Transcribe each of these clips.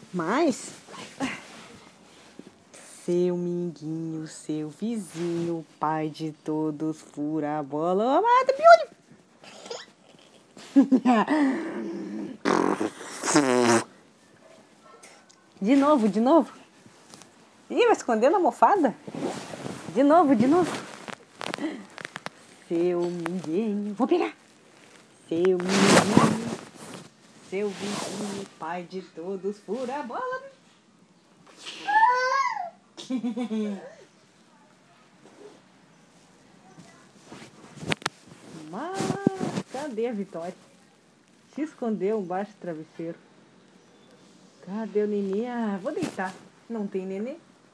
Mas, seu minguinho, seu vizinho, pai de todos, fura a bola, mata piolho. De novo, de novo. Ih, vai esconder na almofada? De novo, de novo. Seu minguinho, vou pegar. Seu minguinho, seu vizinho, pai de todos, fura a bola. Mas cadê a Vitória? Se escondeu embaixo do travesseiro. Cadê o nenê? Ah, vou deitar. Não tem nenê?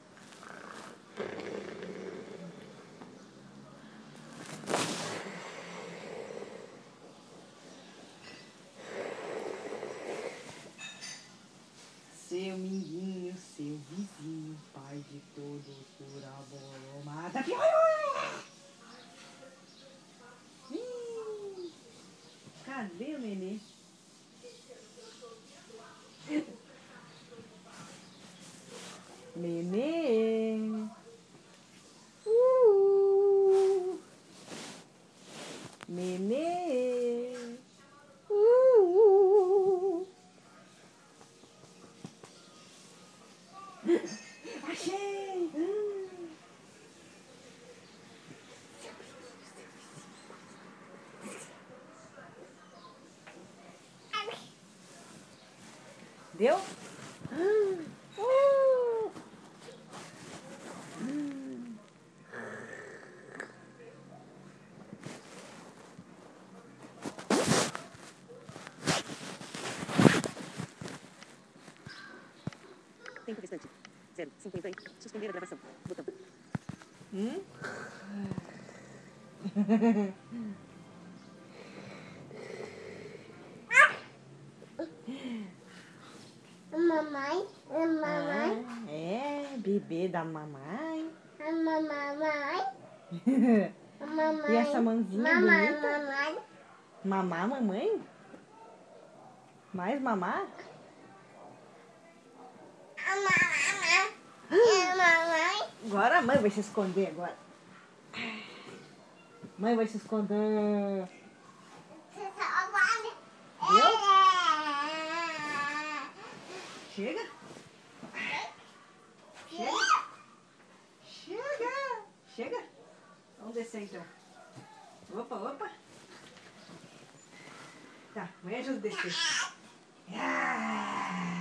Seu minguinho, seu vizinho, pai de todos, fura a bola, mata piolho. Cadê o nenê? Nenê. Nenê. Achei! Deu? Tempo restante. 0,50. Suspender a gravação. Botão. Mamãe, mamãe, É, bebê da mamãe. mamãe, mamãe. E essa mãozinha mamãe, bonita? mamãe. Mamá, mamãe? Mais mamá? Mamãe. Agora a mãe vai se esconder agora. Mãe vai se esconder. Viu? Chega? Chega? Chega? Chega? Vamos descer então. Opa, opa. Tá, mãe ajuda a descer. Ah!